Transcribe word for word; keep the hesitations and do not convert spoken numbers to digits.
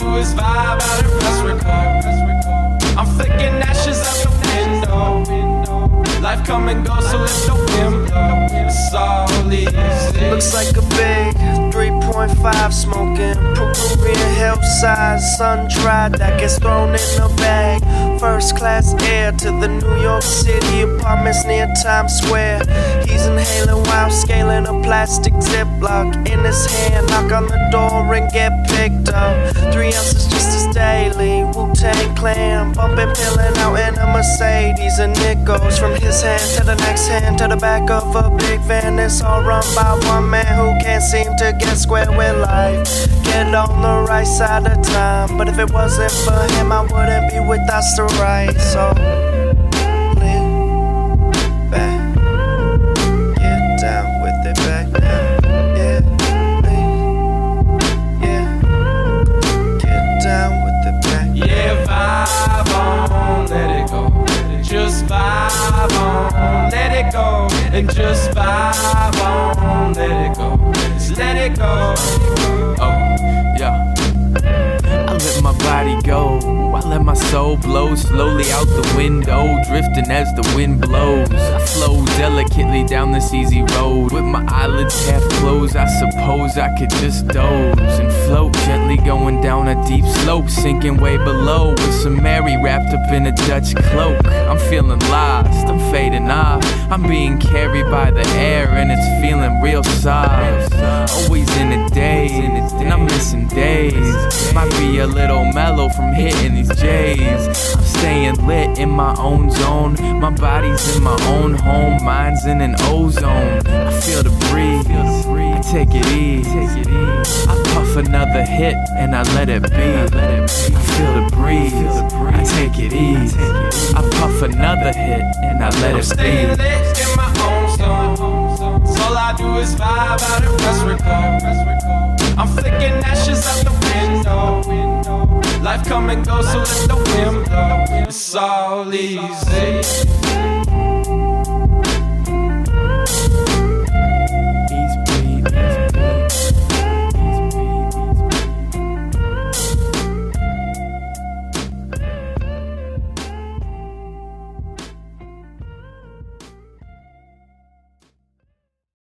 do is vibe out and press record. I'm flicking ashes out the window. Life come and go, so let the wind blow. It's all easy. Looks like a big three point five smoking Peruvian hillside, sun-dried that gets thrown in a bag. First class air to the New York City apartments near Times Square. He's inhaling while scaling a plastic ziplock in his hand. Knock on the door and get picked up. Three ounces just as daily. Wu-Tang Clan bumping, peeling out in a Mercedes, and it goes from his hand to the next hand to the back of a big van. It's all run by one man who can't seem to get square with life. Get on the right side of time, but if it wasn't for him, I wouldn't be with us to right. So live back, get down with it back now. Yeah, live, yeah, get down with it back. Yeah, vibe on, let it go. Just vibe on, let it go. And just vibe on, let it go. Just let it go. Oh, yeah. I let my body go. I let my soul blow slowly out the window, drifting as the wind blows. I flow delicately down this easy road with my eyelids half closed. I suppose I could just doze and float gently, going down a deep slope, sinking way below with some Mary wrapped up in a Dutch cloak. I'm feeling lost, I'm fading off. I'm being carried by the air and it's feeling real soft. Always in a daze, and I'm missing days. Might be a little mellow from hitting these J's. I'm staying lit in my own zone. My body's in my own home, mine's in an ozone. I feel the breeze, I take it easy. I puff another hit and I let it be. I feel the breeze, I take it easy. I puff another hit and I let it be. I'm staying lit in my own zone. So all I do is vibe out and press record. I'm flicking ashes out the window. Life come and go, so let the wind blow. It's all easy.